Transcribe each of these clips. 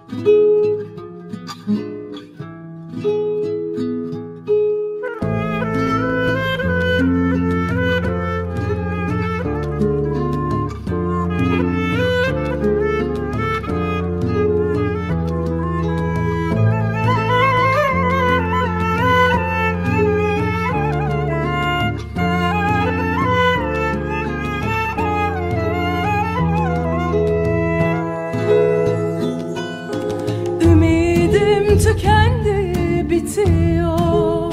Tükendi, bitiyor.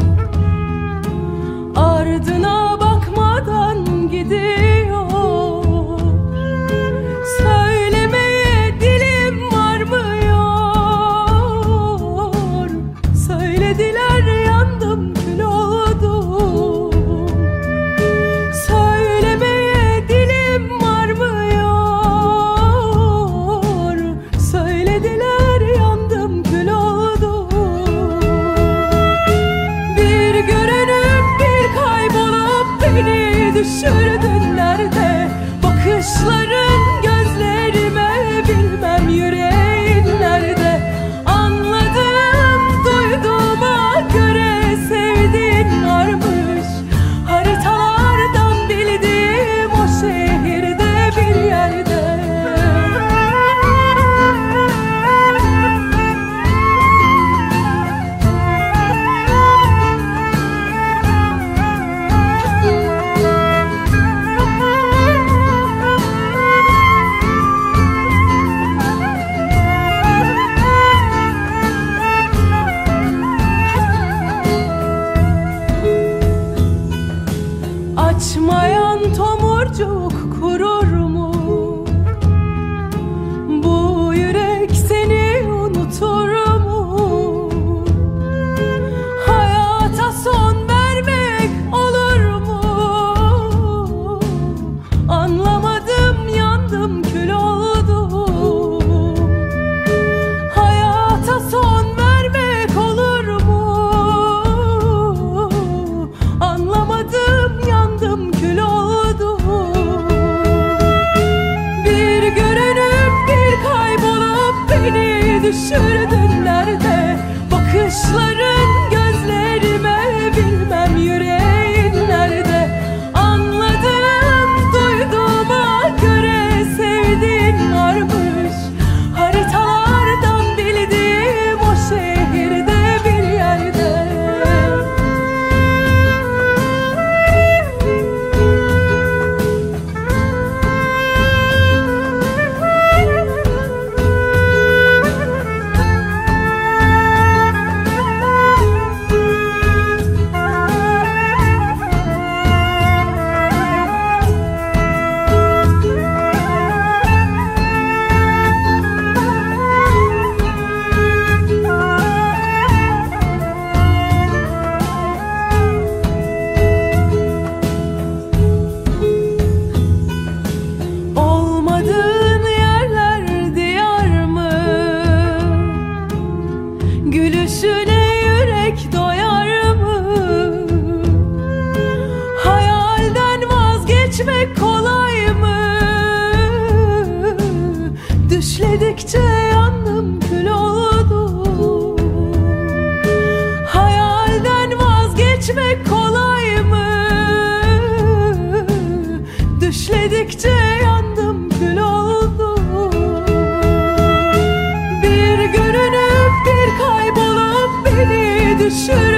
Ardına bakmadan gidiyor. Söylemeye dilim varmıyor. Söylediler, yandım, kül oldum. Söylemeye dilim varmıyor. Söylediler, yandım, kül oldum. Beni düşürdün nerede? Bakışların gözlerime, bilmem yüreğin nerede? Anladım, duyduğuma göre sevdiğin varmış. Haritalardan bildiğim o şehirde bir yerde. Açmayan tomurcuk kurur mu? Bu yürek seni unutur mu? Hayata son vermek olur mu? Anlamadım, yandım, kül oldum. Hayata son vermek olur mu? Anlamadım, yandım, kül oldum. Bir görünüp bir kaybolup beni düşürdün nerede? Bakışların gözlerime, bilmem yüreğin nerede? Anladım, duyduğuma göre sevdiğin varmış. Haritalardan bildiğim o şehirde bir yerde. Gülüşüne yürek doyar mı? Hayalden vazgeçmek kolay mı? Düşledikçe yandım, kül oldum. Hayalden vazgeçmek kolay mı? Düşledikçe yandım, kül oldum. Bir görünüp bir kaybolup beni düşür